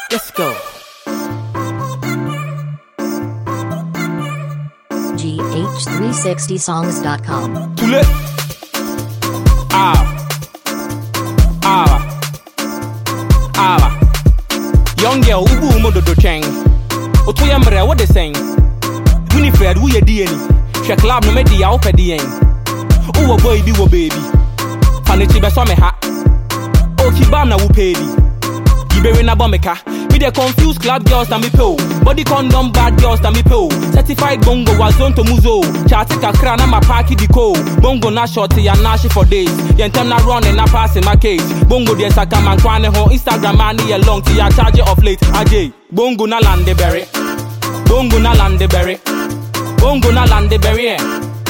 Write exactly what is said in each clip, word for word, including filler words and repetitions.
Let's go. G H three sixty songs dot com. Tule. Ah. Ah. Ah. Young girl, ubu umodo do cheng. Otoya mre, what they saying? Winifred, who ye D N E? She club no me di ya ope D N E. Oh, boy, be wo baby. Fanichi be so me ha. Oh, kibam na wu pedi. Gibe na bomeka. Me the confused club girls na me po. Body condom bad girls na me po. Certified bongo was zone to muzo. Chatika kra na ma party di ko. Bongo na shorty ya nashi for days. Yentem na running na passing my case. Bongo de saka man kwane ho Instagram man ye long to ya charge of late. Ajay. Bongo na lande berry. Bongo na lande berry. Bongo na lande berry. Eh.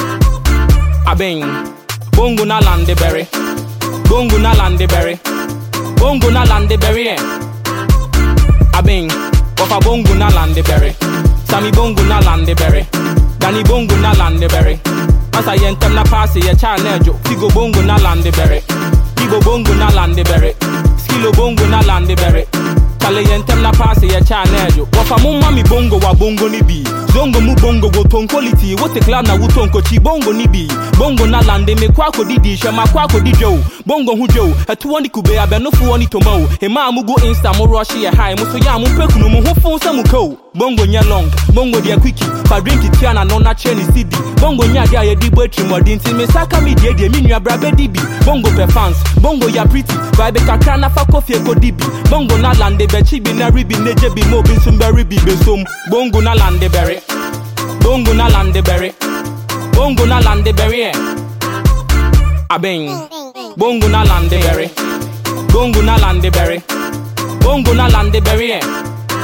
Abeng. Bongo na lande berry. Bongo na lande berry. Bongo na lande berry. Eh. Abeng. Wafa bongo na lande berry. Sami bongo na lande berry. Dani bongo na lande berry. Asa yentem na pass ye channel jo. Figo bongo na lande berry. Ibo bongo na lande berry. Skilo bongo na lande berry. Kale yentem na pass ye channel jo. Wafa mu mami bongo wa bongo ni bi. Zongo mu bongo go ton quality. Wote club na wuton ko chi bongo ni bi. Bongo na lande me kwa ko didi shema kwa ko di jo. Bongo hu jo. Etu woni kube abenofu woni tomo. E ma mu go insta mo rush ye high. Mo so ya mu pekunu mu ho fon sa mu ko. Bongo nya long. Bongo dia quickie. Fa drink it na no na cheni C D. Bongo nya dia ye di battery modin ti me saka me die die mi nua bra be dibi. Bongo pe fans. Bongo ya pretty. Vibe kakra na fa coffee ko dibi. Bongo na lande be chi bi na ribi ne jebi mo bi sum berry bi be som. Bongo na lande berry. Bongo na lande berry. Bongo na lande berry. Eh. Abeng. Bongo na lande berry. Bongo na lande berry. Bongo na lande berry. Eh.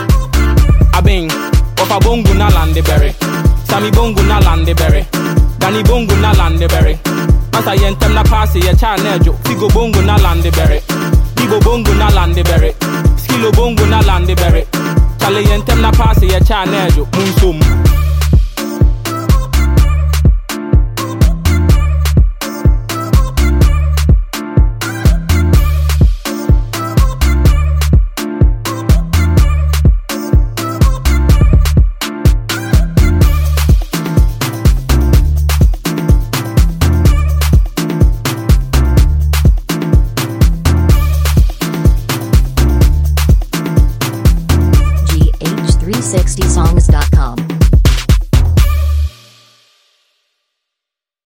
Abeng. Wafa bongo na lande berry. Sami bongo na lande berry. Dani bongo na lande berry. Asa yentem na pass ye channel jo. Figo bongo na lande berry. Ibo bongo na lande berry. Skilo bongo na lande berry. Kale yentem na pass ye channel jo. Munsum. G H three sixty songs dot com.